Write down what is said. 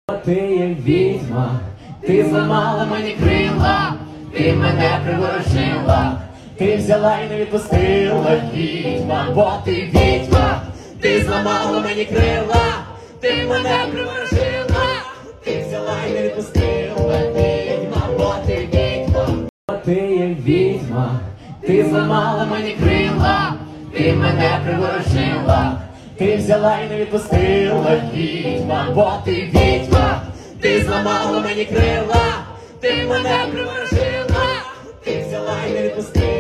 Ти є відьма, ти зламала мені крила, ти мене приворожила, ти взяла і не відпустила, відьма, бо ти відьма, ти зламала мені крила, ти мене приворожила, ти взяла і не відпустила, відьма, бо ти відьма. Ти є відьма, ти зламала мені крила, ти мене приворожила, ти взяла і не відпустила, відьма, бо ти відьма, ти зламала мені крила, ти мене приворожила, ти взяла і не відпустила.